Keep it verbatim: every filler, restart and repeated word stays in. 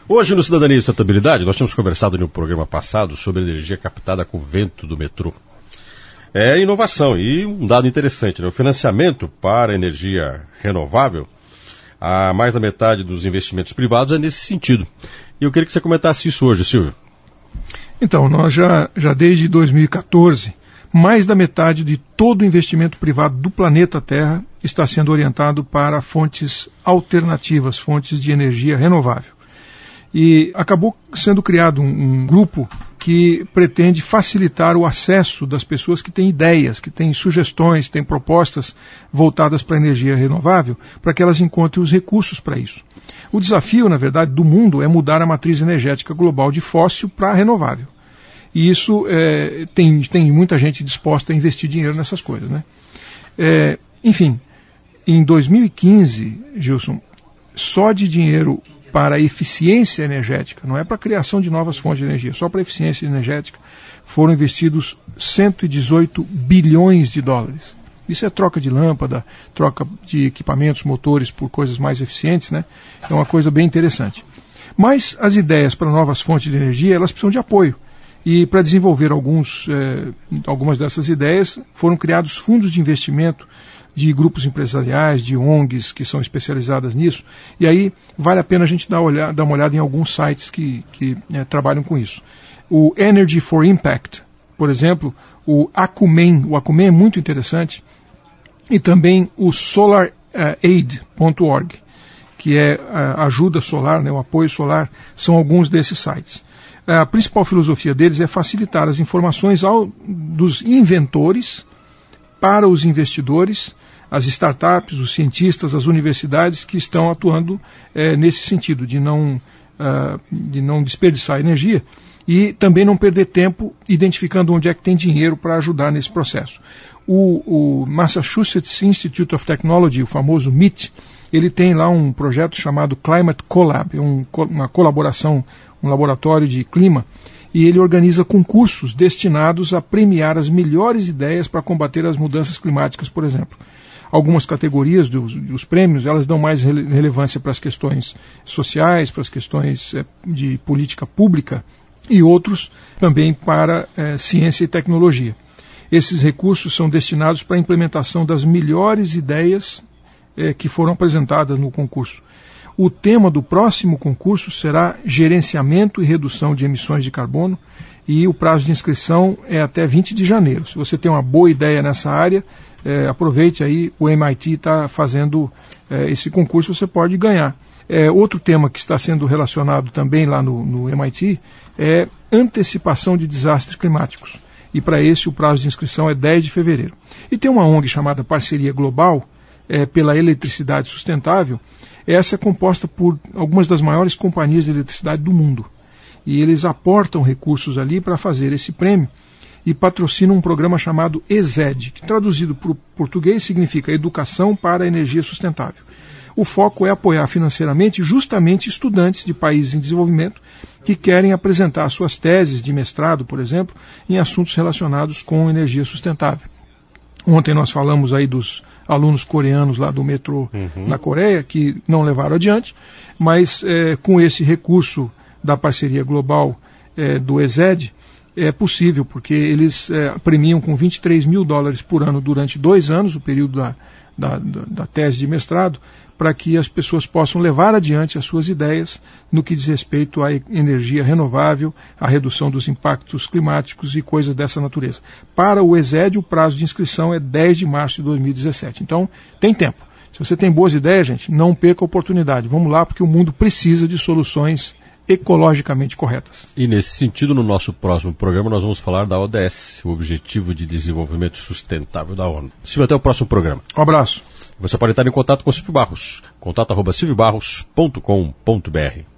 Hoje no Cidadania e Sustentabilidade, nós tínhamos conversado no programa passado sobre energia captada com vento do metrô. É inovação e um dado interessante, né? O financiamento para energia renovável, a mais da metade dos investimentos privados é nesse sentido. E eu queria que você comentasse isso hoje, Silvio. Então, nós já, já desde dois mil e quatorze, mais da metade de todo o investimento privado do planeta Terra está sendo orientado para fontes alternativas, fontes de energia renovável. E acabou sendo criado um, um grupo que pretende facilitar o acesso das pessoas que têm ideias, que têm sugestões, têm propostas voltadas para a energia renovável, para que elas encontrem os recursos para isso. O desafio, na verdade, do mundo é mudar a matriz energética global de fóssil para renovável. E isso é, tem, tem muita gente disposta a investir dinheiro nessas coisas, né? É, enfim, em dois mil e quinze, Gilson, só de dinheiro para eficiência energética, não é para a criação de novas fontes de energia, só para eficiência energética, foram investidos cento e dezoito bilhões de dólares. Isso é troca de lâmpada, troca de equipamentos, motores por coisas mais eficientes, né? É uma coisa bem interessante. Mas as ideias para novas fontes de energia, elas precisam de apoio. E para desenvolver alguns, eh, algumas dessas ideias, foram criados fundos de investimento de grupos empresariais, de O N Gs que são especializadas nisso. E aí vale a pena a gente dar, olhar, dar uma olhada em alguns sites que, que eh, trabalham com isso. O Energy for Impact, por exemplo, o Acumen, o Acumen é muito interessante, e também o solar aid ponto org, que é a ajuda solar, né, o apoio solar, são alguns desses sites. A principal filosofia deles é facilitar as informações ao, dos inventores para os investidores, as startups, os cientistas, as universidades que estão atuando é, nesse sentido, de não, uh, de não desperdiçar energia e também não perder tempo identificando onde é que tem dinheiro para ajudar nesse processo. O, o Massachusetts Institute of Technology, o famoso M I T, ele tem lá um projeto chamado Climate Collab, é um, uma colaboração, um laboratório de clima, e ele organiza concursos destinados a premiar as melhores ideias para combater as mudanças climáticas, por exemplo. Algumas categorias dos, dos prêmios, elas dão mais rele- relevância para as questões sociais, para as questões é, de política pública, e outros também para é, ciência e tecnologia. Esses recursos são destinados para a implementação das melhores ideias eh, que foram apresentadas no concurso. O tema do próximo concurso será gerenciamento e redução de emissões de carbono e o prazo de inscrição é até vinte de janeiro. Se você tem uma boa ideia nessa área, eh, aproveite aí, o M I T está fazendo eh, esse concurso, você pode ganhar. Eh, outro tema que está sendo relacionado também lá no, no M I T é antecipação de desastres climáticos. E para esse o prazo de inscrição é dez de fevereiro. E tem uma O N G chamada Parceria Global é, pela Eletricidade Sustentável. Essa é composta por algumas das maiores companhias de eletricidade do mundo. E eles aportam recursos ali para fazer esse prêmio e patrocinam um programa chamado E Z E D, que traduzido para o português significa Educação para a Energia Sustentável. O foco é apoiar financeiramente justamente estudantes de países em desenvolvimento que querem apresentar suas teses de mestrado, por exemplo, em assuntos relacionados com energia sustentável. Ontem nós falamos aí dos alunos coreanos lá do metrô uhum. na Coreia, que não levaram adiante, mas é, com esse recurso da parceria global é, do E Z E D, é possível, porque eles é, premiam com vinte e três mil dólares por ano durante dois anos, o período da, da, da tese de mestrado, para que as pessoas possam levar adiante as suas ideias no que diz respeito à energia renovável, à redução dos impactos climáticos e coisas dessa natureza. Para o E Z E D, o prazo de inscrição é dez de março de dois mil e dezessete. Então, tem tempo. Se você tem boas ideias, gente, não perca a oportunidade. Vamos lá, porque o mundo precisa de soluções ecologicamente corretas. E nesse sentido, no nosso próximo programa, nós vamos falar da O D S, o Objetivo de Desenvolvimento Sustentável da ONU. Silvio, até o próximo programa. Um abraço. Você pode estar em contato com o Silvio Barros, contato arroba silvio barros ponto com ponto br.